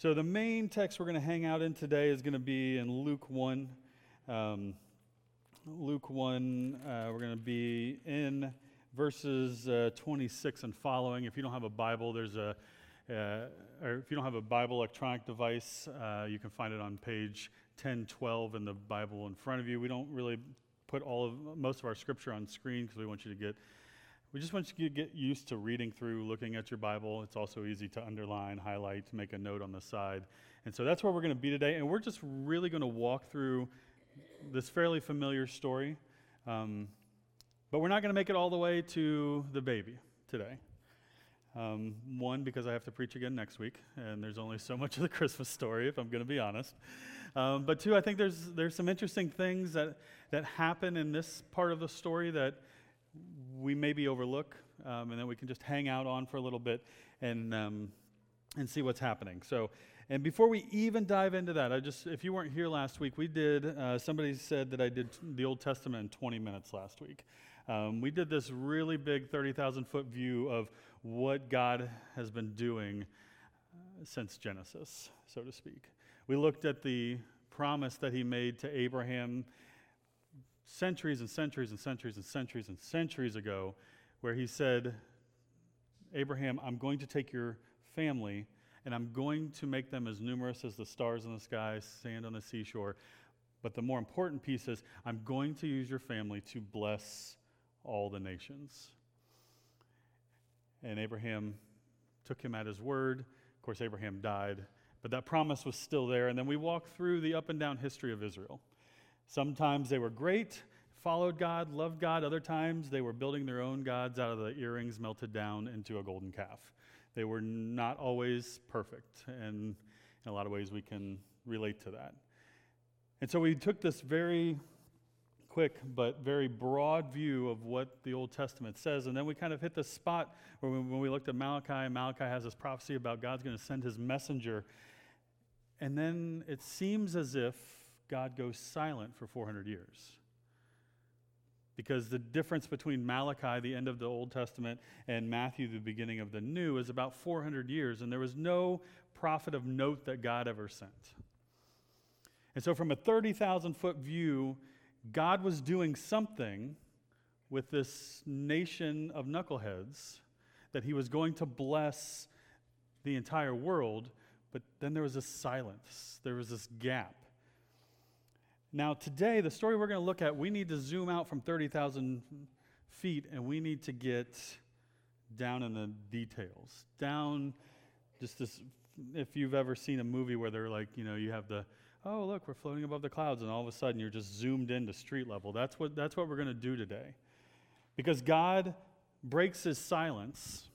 So the main text we're going to hang out in today is going to be in Luke 1. Luke 1, we're going to be in verses 26 and following. If you don't have a Bible, or if you don't have a Bible electronic device, you can find it on page 1012 in the Bible in front of you. We don't really put most of our scripture on screen because we just want you to get used to reading through, looking at your Bible. It's also easy to underline, highlight, make a note on the side. And so that's where we're going to be today. And we're just really going to walk through this fairly familiar story. But we're not going to make it all the way to the baby today. One, because I have to preach again next week, and there's only so much of the Christmas story, if I'm going to be honest. But two, I think there's some interesting things that happen in this part of the story that we maybe overlook, and then we can just hang out on for a little bit and see what's happening. So, and before we even dive into that, if you weren't here last week, somebody said that I did the Old Testament in 20 minutes last week. We did this really big 30,000-foot view of what God has been doing since Genesis, so to speak. We looked at the promise that he made to Abraham centuries and centuries and centuries and centuries and centuries ago, where he said, Abraham, I'm going to take your family and I'm going to make them as numerous as the stars in the sky, sand on the seashore. But the more important piece is, I'm going to use your family to bless all the nations. And Abraham took him at his word. Of course, Abraham died, but that promise was still there. And then we walked through the up and down history of Israel. Sometimes they were great, followed God, loved God. Other times they were building their own gods out of the earrings melted down into a golden calf. They were not always perfect, and in a lot of ways we can relate to that. And so we took this very quick but very broad view of what the Old Testament says, and then we kind of hit the spot where when we looked at Malachi has this prophecy about God's going to send his messenger, and then it seems as if God goes silent for 400 years. Because the difference between Malachi, the end of the Old Testament, and Matthew, the beginning of the New, is about 400 years, and there was no prophet of note that God ever sent. And so from a 30,000-foot view, God was doing something with this nation of knuckleheads that he was going to bless the entire world, but then there was this silence. There was this gap. Now today, the story we're going to look at, we need to zoom out from 30,000 feet and we need to get down in the details. Down just this, if you've ever seen a movie where they're like, you have oh look, we're floating above the clouds, and all of a sudden you're just zoomed into street level. That's what we're going to do today. Because God breaks his silence,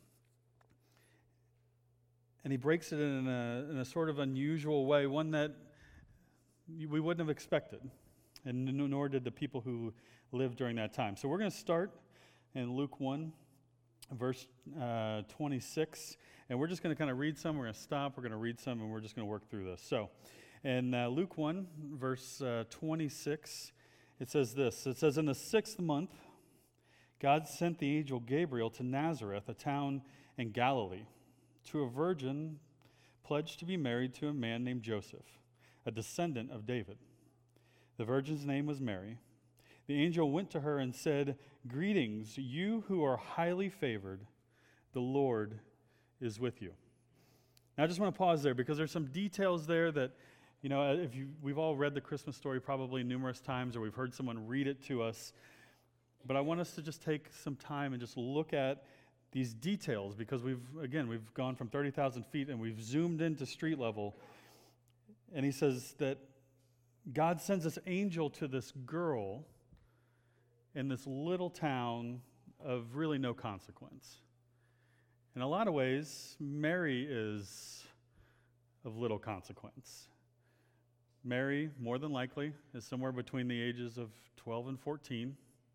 and he breaks it in a sort of unusual way, one that we wouldn't have expected, and nor did the people who lived during that time. So we're going to start in Luke 1, verse 26, and we're just going to kind of read some. We're going to stop, we're going to read some, and we're just going to work through this. So in Luke 1, verse 26, it says this. It says, in the 6th month, God sent the angel Gabriel to Nazareth, a town in Galilee, to a virgin pledged to be married to a man named Joseph, a descendant of David. The virgin's name was Mary. The angel went to her and said, greetings, you who are highly favored, the Lord is with you. Now I just want to pause there because there's some details there that, we've all read the Christmas story probably numerous times, or we've heard someone read it to us. But I want us to just take some time and just look at these details because we've gone from 30,000 feet and we've zoomed into street level. And he says that God sends this angel to this girl in this little town of really no consequence. In a lot of ways, Mary is of little consequence. Mary, more than likely, is somewhere between the ages of 12 and 14.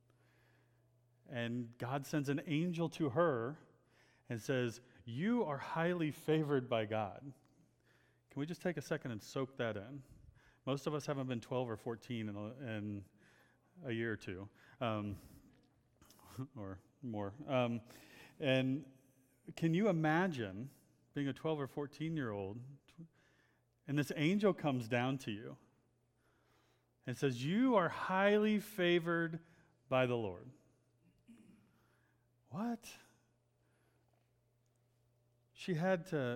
And God sends an angel to her and says, you are highly favored by God. Can we just take a second and soak that in? Most of us haven't been 12 or 14 in a year or two, or more. And can you imagine being a 12 or 14-year-old And this angel comes down to you and says, you are highly favored by the Lord. What? She had to,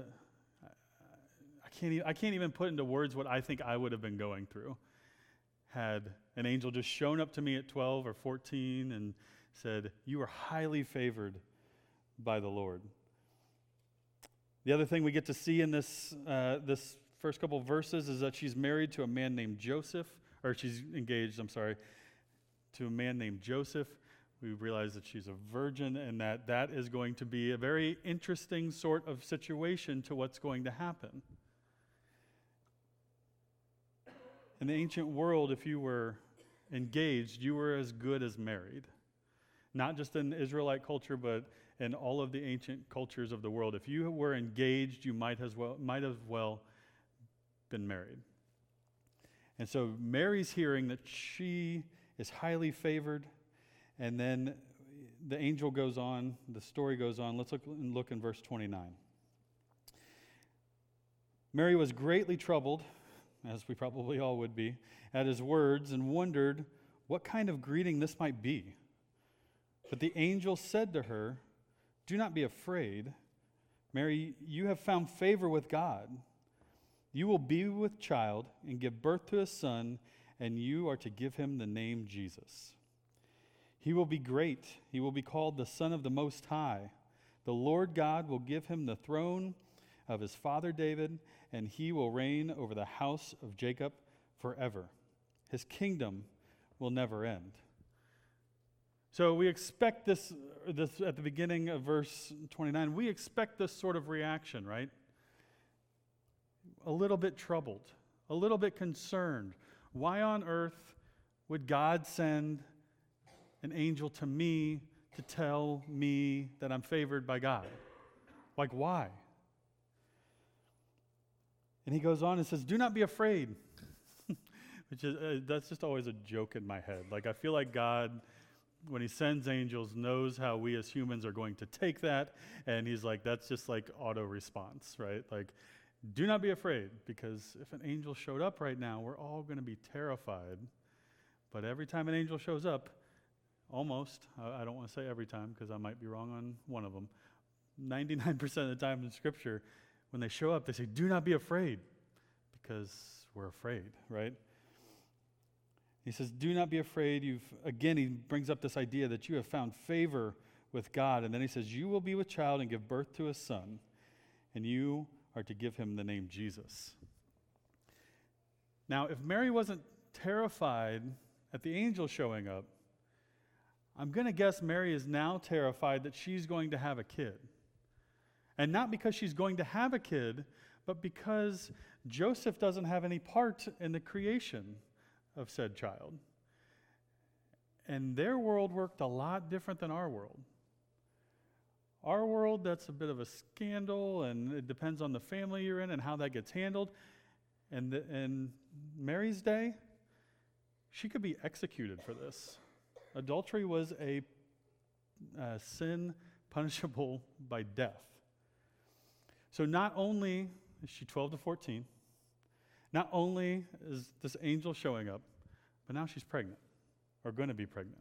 I can't even put into words what I think I would have been going through had an angel just shown up to me at 12 or 14 and said, you are highly favored by the Lord. The other thing we get to see in this first couple of verses is that she's married to a man named Joseph, or she's engaged, to a man named Joseph. We realize that she's a virgin and that is going to be a very interesting sort of situation to what's going to happen. In the ancient world, if you were engaged, you were as good as married. Not just in Israelite culture, but in all of the ancient cultures of the world. If you were engaged, you might as well been married. And so Mary's hearing that she is highly favored, and then the angel goes on, the story goes on. Let's look in verse 29. Mary was greatly troubled, as we probably all would be, at his words, and wondered what kind of greeting this might be. But the angel said to her, do not be afraid, Mary, you have found favor with God. You will be with child and give birth to a son, and you are to give him the name Jesus. He will be great. He will be called the Son of the Most High. The Lord God will give him the throne of his father David, and he will reign over the house of Jacob forever. His kingdom will never end. So we expect this at the beginning of verse 29, we expect this sort of reaction, right? A little bit troubled, a little bit concerned. Why on earth would God send an angel to me to tell me that I'm favored by God? Like, why? And he goes on and says, do not be afraid. Which is, that's just always a joke in my head. Like, I feel like God, when he sends angels, knows how we as humans are going to take that. And he's like, that's just like auto response, right? Like, do not be afraid, because if an angel showed up right now, we're all going to be terrified. But every time an angel shows up, almost, I don't want to say every time because I might be wrong on one of them, 99% of the time in Scripture, when they show up, they say, do not be afraid, because we're afraid, right? He says, do not be afraid. He brings up this idea that you have found favor with God. And then he says, you will be with child and give birth to a son, and you are to give him the name Jesus. Now, if Mary wasn't terrified at the angel showing up, I'm going to guess Mary is now terrified that she's going to have a kid. And not because she's going to have a kid, but because Joseph doesn't have any part in the creation of said child. And their world worked a lot different than our world. Our world, that's a bit of a scandal, and it depends on the family you're in and how that gets handled. And in Mary's day, she could be executed for this. Adultery was a sin punishable by death. So not only is she 12 to 14, not only is this angel showing up, but now she's pregnant, or going to be pregnant.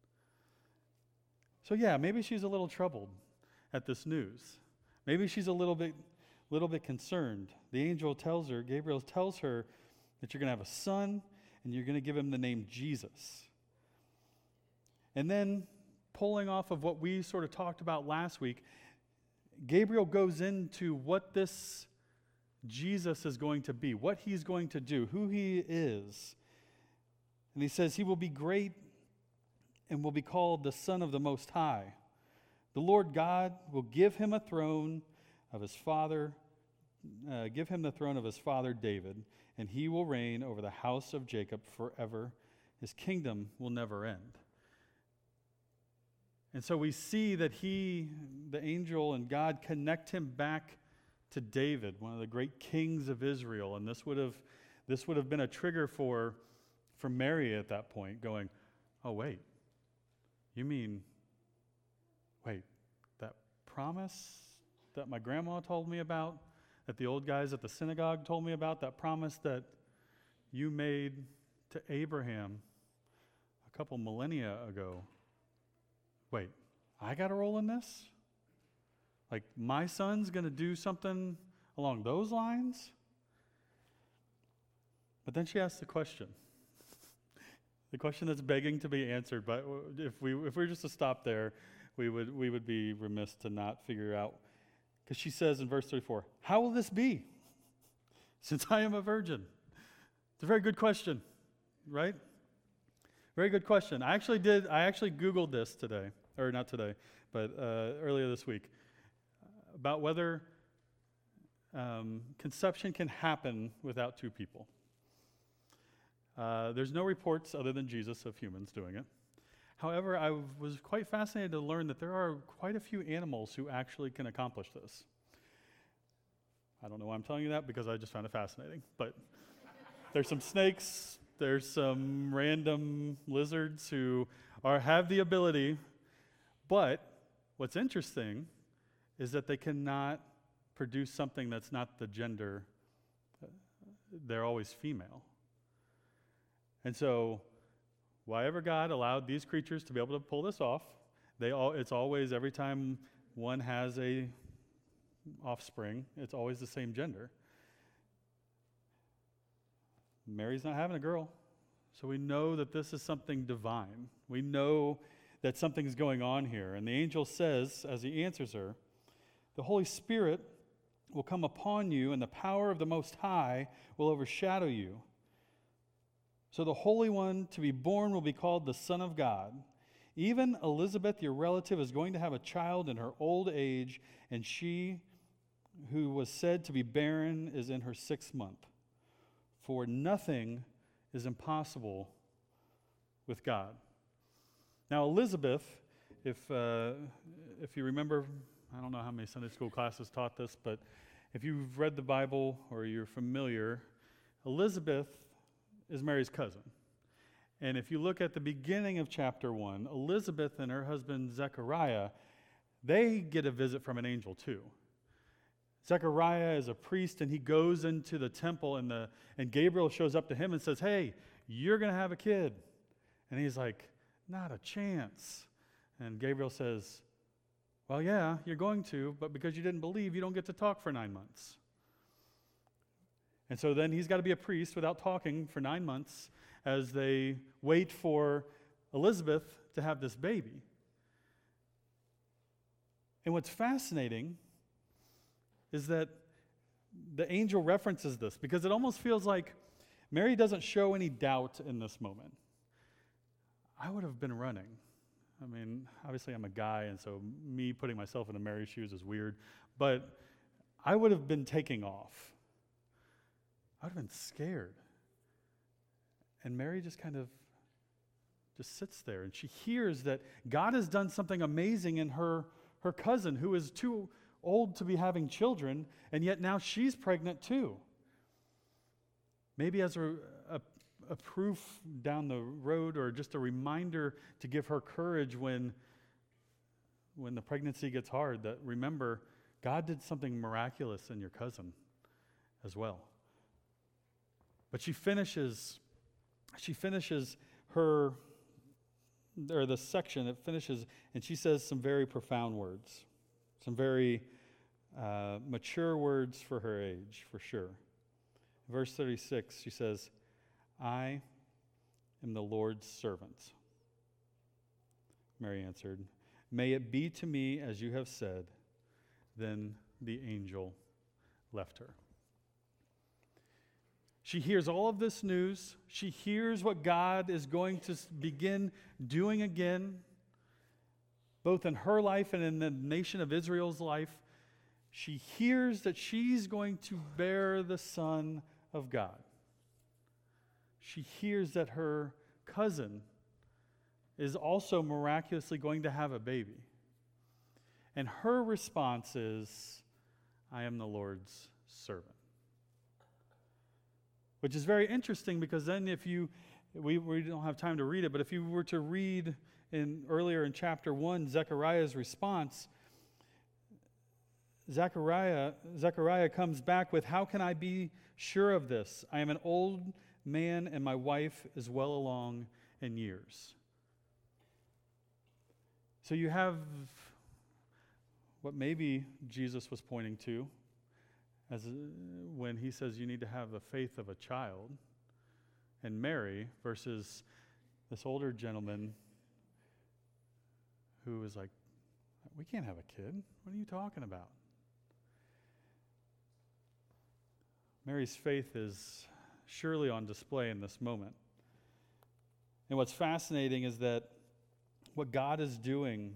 So yeah, maybe she's a little troubled at this news. Maybe she's a little bit concerned. The angel tells her, Gabriel tells her, that you're going to have a son, and you're going to give him the name Jesus. And then, pulling off of what we sort of talked about last week, Gabriel goes into what this Jesus is going to be, what he's going to do, who he is. And he says he will be great and will be called the Son of the Most High. The Lord God will give him a throne of his father, David, and he will reign over the house of Jacob forever. His kingdom will never end. And so we see that the angel and God connect him back to David, one of the great kings of Israel. And this would have been a trigger for Mary at that point, going, oh, wait, that promise that my grandma told me about, that the old guys at the synagogue told me about, that promise that you made to Abraham a couple millennia ago. Wait, I got a role in this? Like, my son's going to do something along those lines? But then she asked the question that's begging to be answered. But if we were just to stop there, we would be remiss to not figure out. Because she says in verse 34, how will this be, since I am a virgin? It's a very good question, right? Very good question. I actually Googled this today, or not today, but earlier this week, about whether conception can happen without two people. There's no reports other than Jesus of humans doing it. However, I was quite fascinated to learn that there are quite a few animals who actually can accomplish this. I don't know why I'm telling you that, because I just found it fascinating. But there's some snakes, there's some random lizards who have the ability, but what's interesting is that they cannot produce something that's not the gender. They're always female. And so, why ever God allowed these creatures to be able to pull this off, it's always, every time one has a offspring, it's always the same gender. Mary's not having a girl, so we know that this is something divine. We know that something's going on here. And the angel says, as he answers her, the Holy Spirit will come upon you, and the power of the Most High will overshadow you. So the Holy One to be born will be called the Son of God. Even Elizabeth, your relative, is going to have a child in her old age, and she who was said to be barren is in her 6th month. For nothing is impossible with God. Now Elizabeth, if you remember, I don't know how many Sunday school classes taught this, but if you've read the Bible or you're familiar, Elizabeth is Mary's cousin. And if you look at the beginning of chapter 1, Elizabeth and her husband Zechariah, they get a visit from an angel too. Zechariah is a priest, and he goes into the temple, and Gabriel shows up to him and says, hey, you're going to have a kid. And he's like, not a chance. And Gabriel says, well, yeah, you're going to, but because you didn't believe, you don't get to talk for 9 months. And so then he's got to be a priest without talking for 9 months as they wait for Elizabeth to have this baby. And what's fascinating is that the angel references this, because it almost feels like Mary doesn't show any doubt in this moment. I would have been running. I mean, obviously I'm a guy, and so me putting myself into Mary's shoes is weird, but I would have been taking off. I would have been scared. And Mary just kind of just sits there, and she hears that God has done something amazing in her cousin, who is too old to be having children, and yet now she's pregnant too. Maybe as a proof down the road, or just a reminder to give her courage when the pregnancy gets hard, that remember, God did something miraculous in your cousin as well. But she finishes the section, it finishes, and she says some very profound words, some very mature words for her age, for sure. Verse 36, she says, I am the Lord's servant. Mary answered, may it be to me as you have said. Then the angel left her. She hears all of this news. She hears what God is going to begin doing again, both in her life and in the nation of Israel's life. She hears that she's going to bear the Son of God. She hears that her cousin is also miraculously going to have a baby. And her response is, I am the Lord's servant. Which is very interesting, because then we don't have time to read it, but if you were to read earlier in chapter 1, Zechariah's response, Zechariah comes back with, how can I be sure of this? I am an old man and my wife is well along in years. So you have what maybe Jesus was pointing to as when he says you need to have the faith of a child, and Mary versus this older gentleman who was like, we can't have a kid. What are you talking about? Mary's faith is surely on display in this moment. And what's fascinating is that what God is doing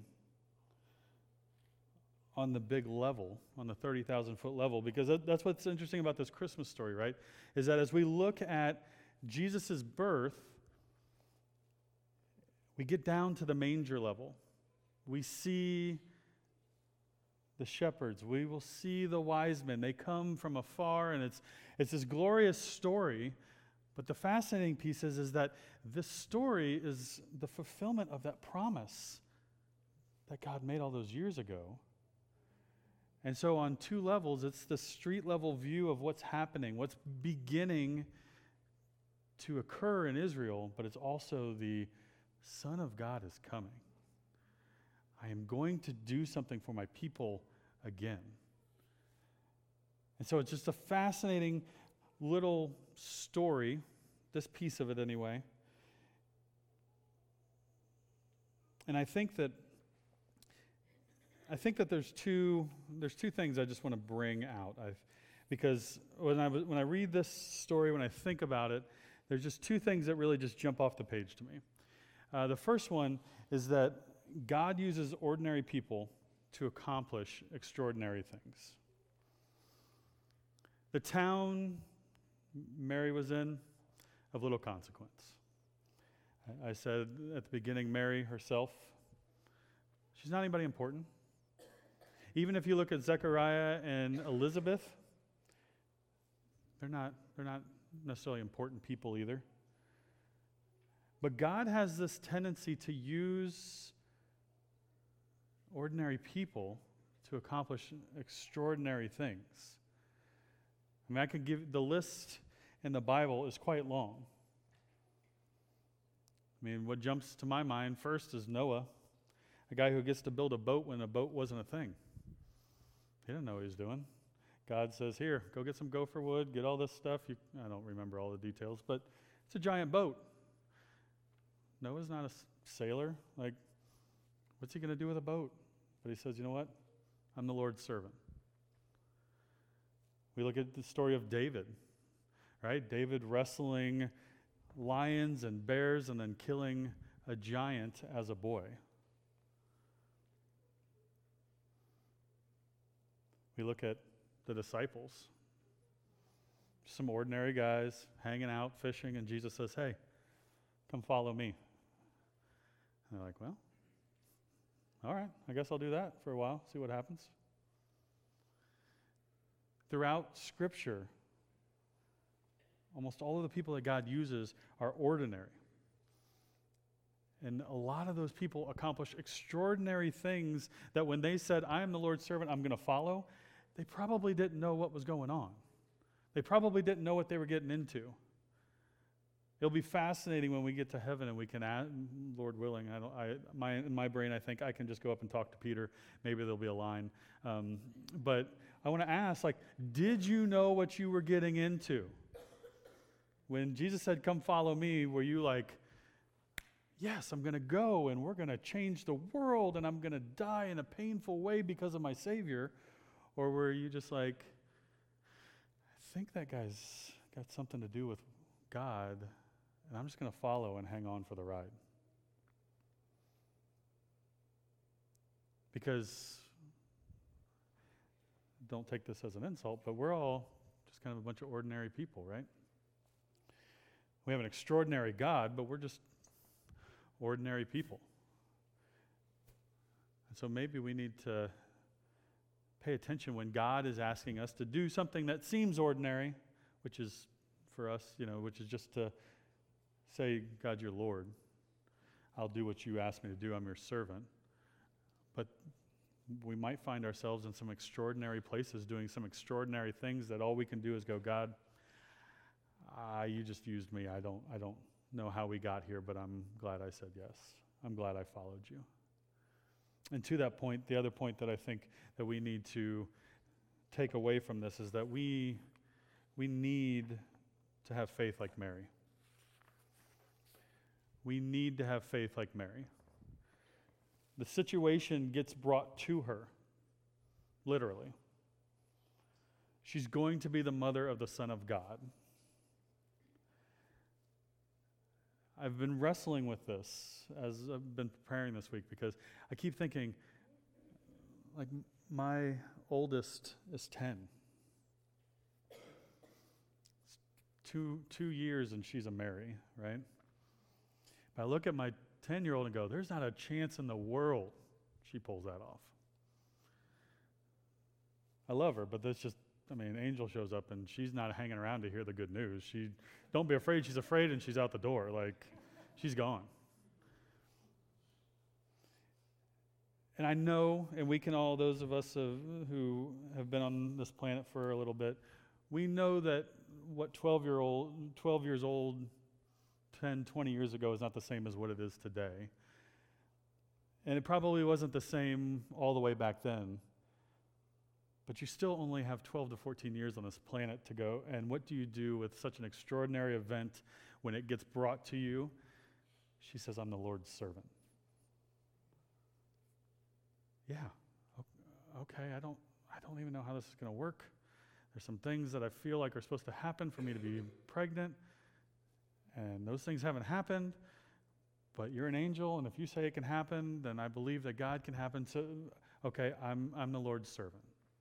on the big level, on the 30,000-foot level, because that's what's interesting about this Christmas story, right? Is that as we look at Jesus' birth, we get down to the manger level. We see the shepherds. We will see the wise men. They come from afar, and it's this glorious story. But the fascinating piece is that this story is the fulfillment of that promise that God made all those years ago. And so on two levels, it's the street level view of what's happening, what's beginning to occur in Israel, but it's also the Son of God is coming. I am going to do something for my people again. And so it's just a fascinating little story, this piece of it anyway. And I think that there's two things I just want to bring out. Because when I read this story, when I think about it, there's just two things that really just jump off the page to me. The first one is that God uses ordinary people to accomplish extraordinary things. The town Mary was in, of little consequence. I said at the beginning, Mary herself, she's not anybody important. Even if you look at Zechariah and Elizabeth, they're not necessarily important people either. But God has this tendency to use ordinary people to accomplish extraordinary things. I mean, I could give the list in the Bible is quite long. I mean, what jumps to my mind first is Noah, a guy who gets to build a boat when a boat wasn't a thing. He didn't know what he was doing. God says, here, go get some gopher wood, get all this stuff. I don't remember all the details, but it's a giant boat. Noah's not a sailor. Like, what's he going to do with a boat? But he says, you know what? I'm the Lord's servant. We look at the story of David, right? David wrestling lions and bears and then killing a giant as a boy. We look at the disciples, some ordinary guys hanging out, fishing, and Jesus says, hey, come follow me. And they're like, well, all right, I guess I'll do that for a while, see what happens. Throughout Scripture, almost all of the people that God uses are ordinary. And a lot of those people accomplish extraordinary things that when they said, I am the Lord's servant, I'm going to follow, they probably didn't know what was going on. They probably didn't know what they were getting into. It'll be fascinating when we get to heaven and we can add, Lord willing, in my brain I think I can just go up and talk to Peter. Maybe there'll be a line. But I want to ask, did you know what you were getting into? When Jesus said, come follow me, were you like, yes, I'm going to go and we're going to change the world and I'm going to die in a painful way because of my Savior? Or were you just like, I think that guy's got something to do with God and I'm just going to follow and hang on for the ride? Because, don't take this as an insult, but we're all just kind of a bunch of ordinary people, right? We have an extraordinary God, but we're just ordinary people. And so maybe we need to pay attention when God is asking us to do something that seems ordinary, which is for us, which is just to say, God, you're Lord. I'll do what you ask me to do. I'm your servant. But we might find ourselves in some extraordinary places doing some extraordinary things that all we can do is go, God, you just used me. I don't know how we got here, but I'm glad I said yes. I'm glad I followed you. And to that point, the other point that I think that we need to take away from this is that we need to have faith like Mary. We need to have faith like Mary. The situation gets brought to her, literally. She's going to be the mother of the Son of God. I've been wrestling with this as I've been preparing this week because I keep thinking, like, my oldest is 10. It's 2 years and she's a Mary, right? But I look at my 10-year-old and go, there's not a chance in the world she pulls that off. I love her, but that's just, Angel shows up and she's not hanging around to hear the good news. Don't be afraid, she's afraid and she's out the door. Like, she's gone. And I know, and we can all, those of us who have been on this planet for a little bit, we know that what 12 years old, 10, 20 years ago is not the same as what it is today. And it probably wasn't the same all the way back then. But you still only have 12 to 14 years on this planet to go. And what do you do with such an extraordinary event when it gets brought to you? She says, I'm the Lord's servant. Yeah, okay, I don't even know how this is going to work. There's some things that I feel like are supposed to happen for me to be pregnant. And those things haven't happened. But you're an angel, and if you say it can happen, then I believe that God can happen. So, okay, I'm the Lord's servant.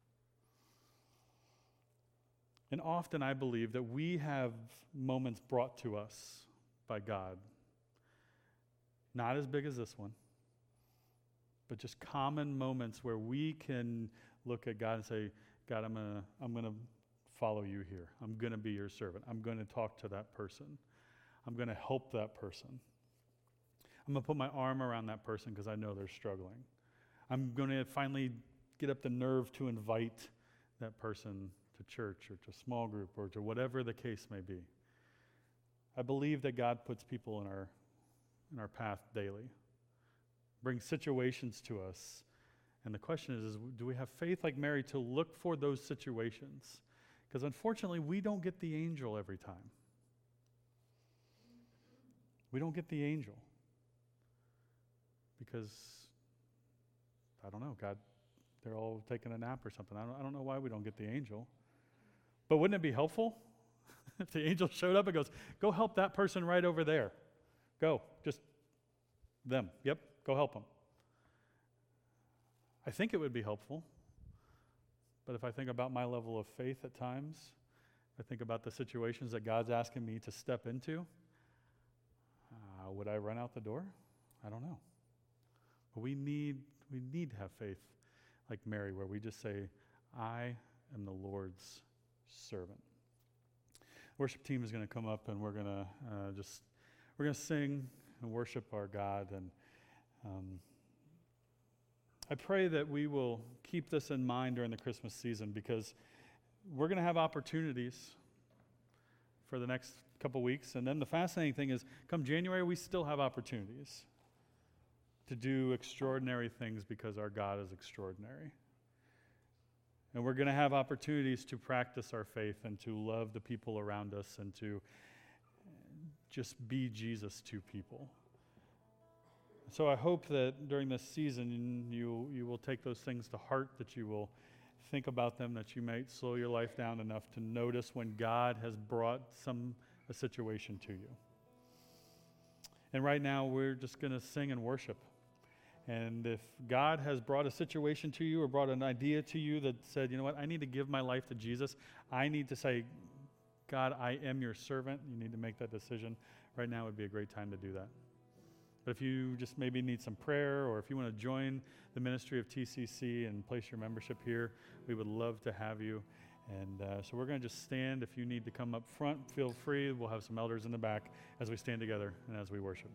And often I believe that we have moments brought to us by God. Not as big as this one, but just common moments where we can look at God and say, God, I'm gonna follow you here. I'm gonna be your servant. I'm gonna talk to that person. I'm gonna help that person. I'm gonna put my arm around that person because I know they're struggling. I'm gonna finally get up the nerve to invite that person to church or to small group or to whatever the case may be. I believe that God puts people in our path daily, brings situations to us. And the question is do we have faith like Mary to look for those situations? Because unfortunately, we don't get the angel every time. We don't get the angel. Because, I don't know, God, they're all taking a nap or something. I don't know why we don't get the angel. But wouldn't it be helpful if the angel showed up and goes, go help that person right over there. Go, just them. Yep, go help them. I think it would be helpful. But if I think about my level of faith at times, I think about the situations that God's asking me to step into, would I run out the door? I don't know. But we need to have faith like Mary, where we just say, I am the Lord's servant. Worship team is going to come up and we're going to sing and worship our God. And I pray that we will keep this in mind during the Christmas season, because we're going to have opportunities for the next couple weeks. And then the fascinating thing is, come January, we still have opportunities to do extraordinary things because our God is extraordinary. And we're going to have opportunities to practice our faith and to love the people around us and to just be Jesus to people. So I hope that during this season you will take those things to heart, that you will think about them, that you might slow your life down enough to notice when God has brought a situation to you. And right now we're just going to sing and worship. And if God has brought a situation to you or brought an idea to you that said, you know what, I need to give my life to Jesus. I need to say, God, I am your servant. You need to make that decision. Right now would be a great time to do that. But if you just maybe need some prayer, or if you want to join the ministry of TCC and place your membership here, we would love to have you. And so we're going to just stand. If you need to come up front, feel free. We'll have some elders in the back as we stand together and as we worship.